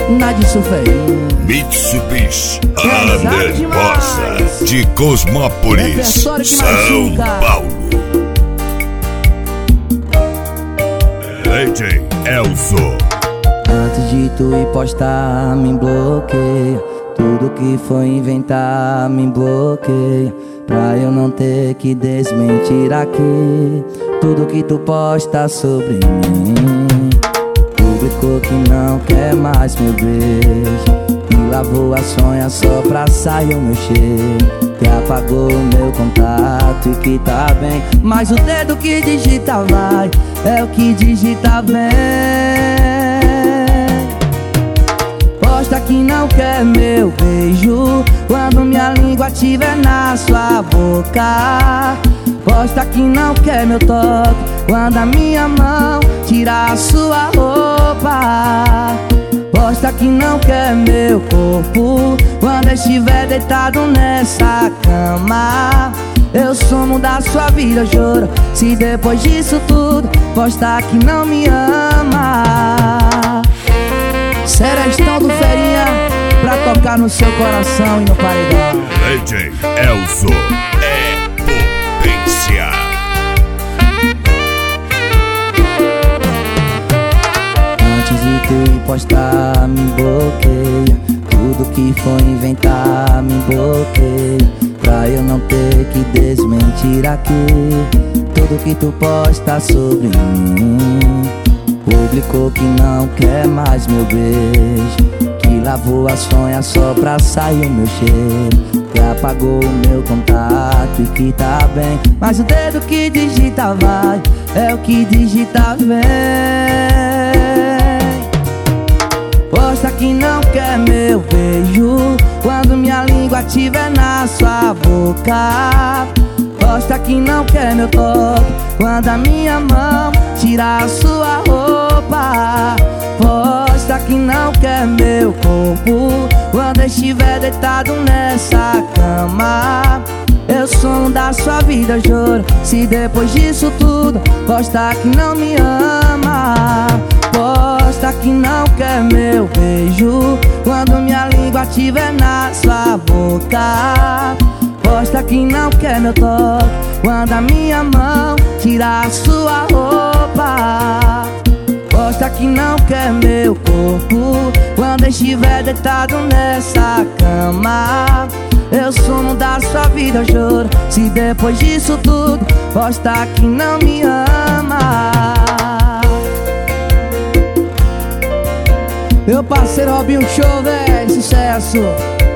na de Sulferinho. Mitsubishi Anderbosa de Cosmópolis, São Paulo. DJ Elzo. Antes de tu ir postar, me bloqueia. Tudo que for inventar, me bloqueia. Pra eu não ter que desmentir aqui tudo que tu posta sobre mim. Publicou que não quer mais meu beijo, e lavou a sonha só pra sair o meu cheiro. Que apagou o meu contato e que tá bem, mas o dedo que digita vai, é o que digita vem. Posta que não quer meu beijo quando minha língua tiver na sua boca. Posta que não quer meu toque quando a minha mão tirar a sua roupa. Posta que não quer meu corpo quando estiver deitado nessa cama. Eu sumo da sua vida, eu juro, se depois disso tudo posta que não me ama. Serestão do Ferinha pra tocar no seu coração e no paredão. DJ Elzo é potência. Antes de tu ir postar, me bloqueia. Tudo que for inventar, me bloqueia. Pra eu não ter que desmentir aqui tudo que tu posta sobre mim. Publicou que não quer mais meu beijo, que lavou a sonha só pra sair o meu cheiro. Que apagou o meu contato e que tá bem, mas o dedo que digita vai, é o que digita vem. Posta que não quer meu beijo quando minha língua tiver na sua boca. Posta que não quer meu toque quando a minha mão tirar a sua roupa. Posta que não quer meu corpo quando estiver deitado nessa cama. Eu sou um da sua vida, eu juro, se depois disso tudo posta que não me ama. Posta que não quer meu beijo quando minha língua tiver na sua boca. Posta que não quer meu toque quando a minha mão tirar a sua roupa. Posta que não quer meu corpo quando estiver deitado nessa cama. Eu sumo da sua vida, eu juro, se depois disso tudo posta que não me ama. Meu parceiro Robinho Show, véi, sucesso.